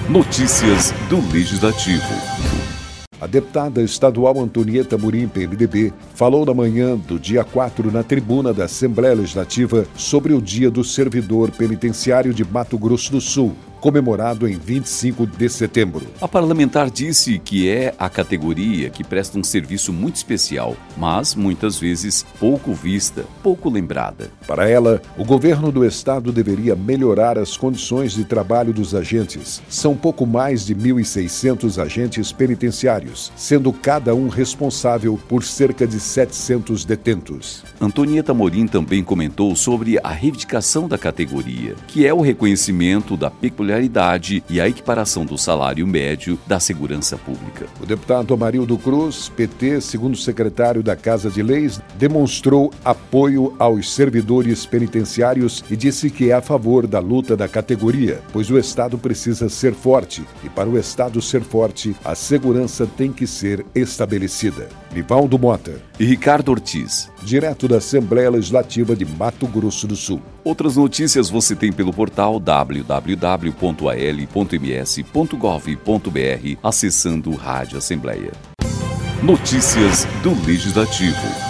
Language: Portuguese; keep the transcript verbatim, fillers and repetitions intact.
Notícias do Legislativo. A deputada estadual Antonieta Amorim, P M D B, falou na manhã do dia quatro na tribuna da Assembleia Legislativa sobre o Dia do Servidor Penitenciário de Mato Grosso do Sul, comemorado em vinte e cinco de setembro. A parlamentar disse que é a categoria que presta um serviço muito especial, mas muitas vezes pouco vista, pouco lembrada. Para ela, o governo do estado deveria melhorar as condições de trabalho dos agentes. São pouco mais de mil e seiscentos agentes penitenciários, sendo cada um responsável por cerca de setecentos detentos. Antonieta Amorim também comentou sobre a reivindicação da categoria, que é o reconhecimento da peculiaridade e a equiparação do salário médio da segurança pública. O deputado Amarildo Cruz, P T, segundo secretário da Casa de Leis, demonstrou apoio aos servidores penitenciários e disse que é a favor da luta da categoria, pois o Estado precisa ser forte e, para o Estado ser forte, a segurança tem que ser estabelecida. Nivaldo Mota e Ricardo Ortiz, direto da Assembleia Legislativa de Mato Grosso do Sul. Outras notícias você tem pelo portal w w w ponto a l ponto m s ponto gov ponto b r, acessando Rádio Assembleia. Notícias do Legislativo.